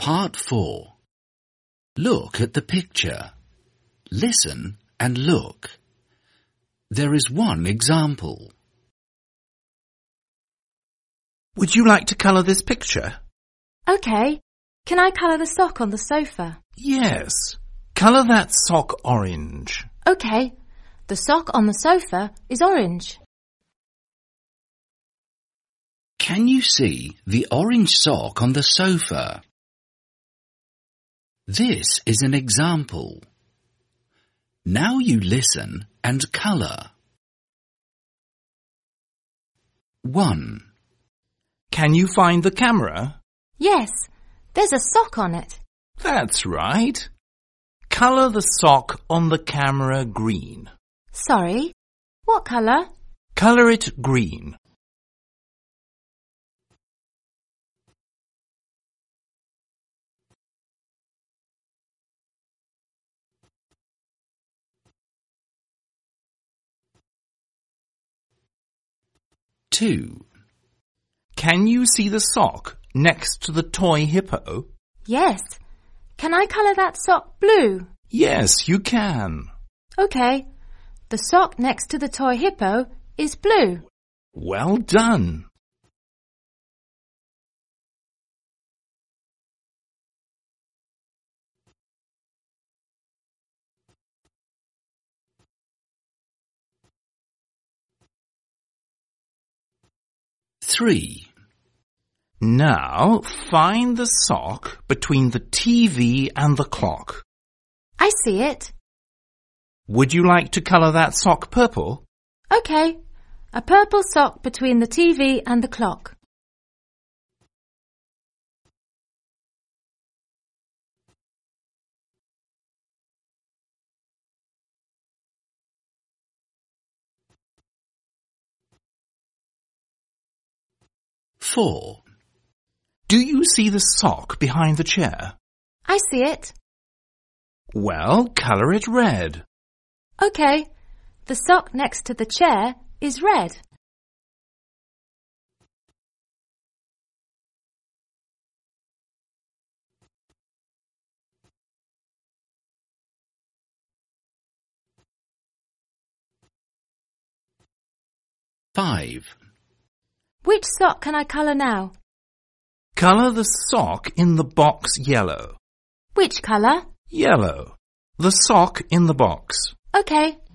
Part 4. Look at the picture. Listen and look. There is one example. Would you like to colour this picture? OK. Can I colour the sock on the sofa? Yes. Colour that sock orange. OK. The sock on the sofa is orange. Can you see the orange sock on the sofa? This is an example. Now you listen and colour. 1. Can you find the camera? Yes, there's a sock on it. That's right. Colour the sock on the camera green. Sorry, what colour? Colour it green. 2. Can you see the sock next to the toy hippo? Yes. Can I colour that sock blue? Yes, you can. OK. The sock next to the toy hippo is blue. Well done. 3. Now find the sock between the TV and the clock. I see it. Would you like to colour that sock purple? OK. A purple sock between the TV and the clock. 4. Do you see the sock behind the chair? I see it. Well, colour it red. OK. The sock next to the chair is red. 5. Which sock can I colour now? Colour the sock in the box yellow. Which colour? Yellow. The sock in the box. OK.